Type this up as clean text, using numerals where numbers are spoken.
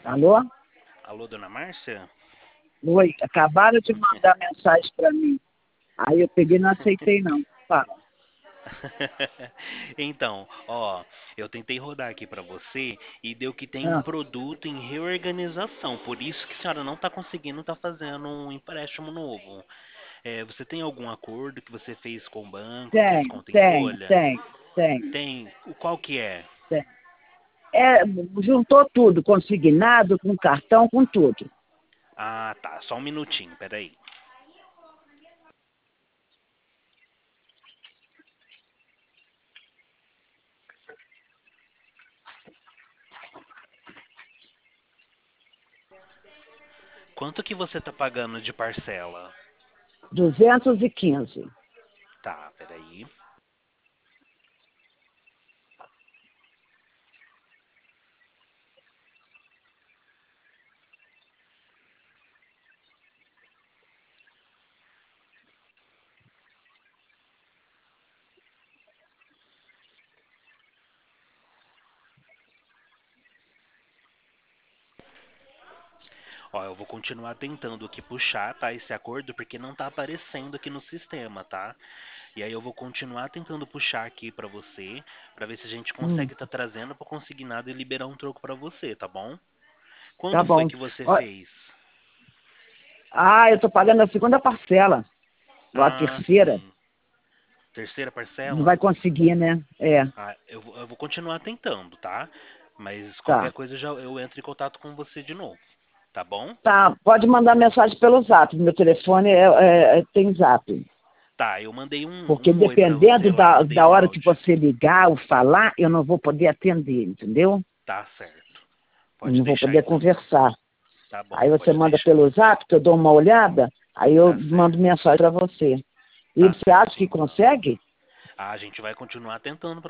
Alô? Alô, dona Márcia? Oi, acabaram de mandar mensagem para mim. Aí eu peguei e não aceitei não. Fala. Então, ó, eu tentei rodar aqui pra você e deu que tem um Ah, produto em reorganização. Por isso que a senhora não tá conseguindo tá fazendo um empréstimo novo. Você tem algum acordo que você fez com o banco de tenho, desconto em tenho, folha? tenho, tenho, Tem. Qual que é? tenho. É, juntou tudo, consignado, com cartão, com tudo. Ah, tá. Só um minutinho, peraí. Quanto que você tá pagando de parcela? 215. Tá, peraí. Ó, eu vou continuar tentando aqui puxar, tá, esse acordo, porque não tá aparecendo aqui no sistema, tá? E aí eu vou continuar tentando puxar aqui pra você, pra ver se a gente Hum, consegue tá trazendo pra consignado e liberar um troco pra você, tá bom? tá Quando foi bom. que você Ó, fez? eu tô pagando a segunda parcela. Ou a Ah, terceira. sim. Terceira Não parcela? vai conseguir, né? É, Ah, eu vou continuar tentando, tá? Mas qualquer tá. coisa eu entro em contato com você de novo, tá bom? Tá, pode mandar mensagem pelo Zap. Meu telefone tem Zap. Tá, eu mandei um Porque oi pra você dependendo lá, mandei da um hora que áudio. você ligar ou falar, eu não vou poder atender, entendeu? Tá certo. Eu Pode não vou deixar poder então. conversar. Tá bom, Aí você pode manda deixar. pelo Zap, que eu dou uma olhada, aí eu Tá mando certo. mensagem para você. E Tá você acha certo, que então. consegue? Ah, a gente vai continuar tentando